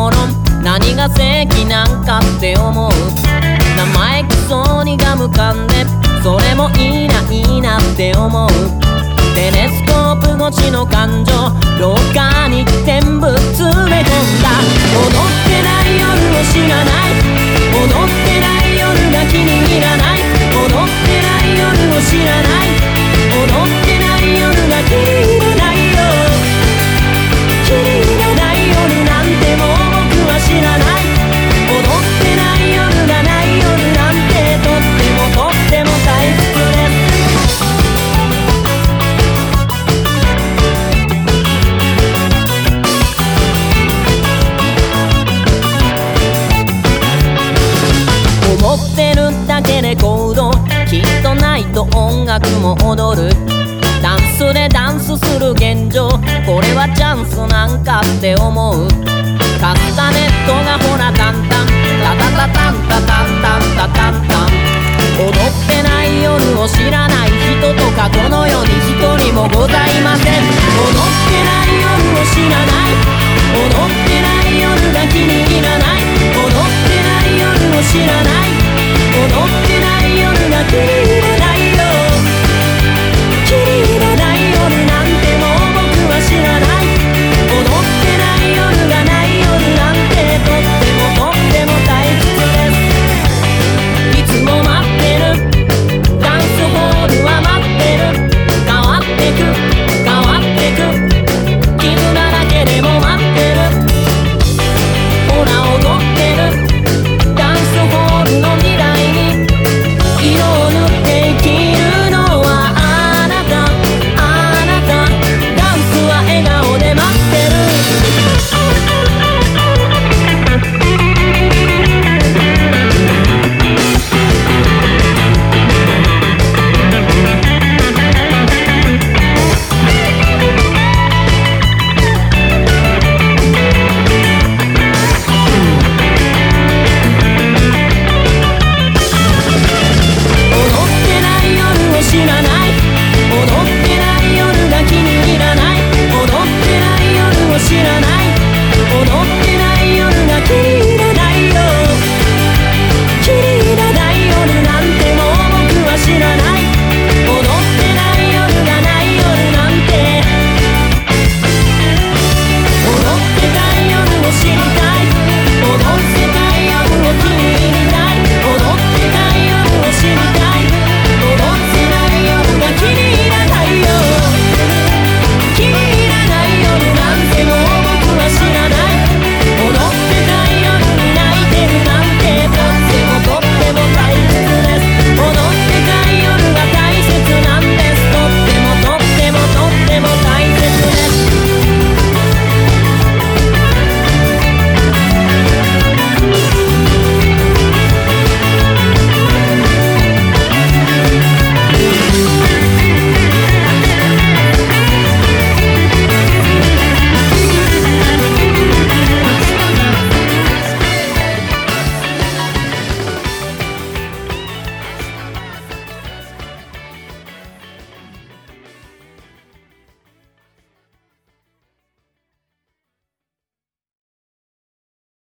ろん何が正義なんかって思う。生意気そうにガム噛んでそれもいいないいなって思う。テレスコープ越しの感情廊下に全部詰め込んだ。踊ってない夜を知らない、踊ってない夜が気に入らない、踊ってない夜を知らない、踊ってない夜が気に入らないよ。気に入らない夜なんてもう僕は知らない。踊ってない夜がない夜なんてとっても退屈です。思ってるだけで行動きっとないと音楽も踊る。ダンスでダンスする現状これはチャンスなんかって思う。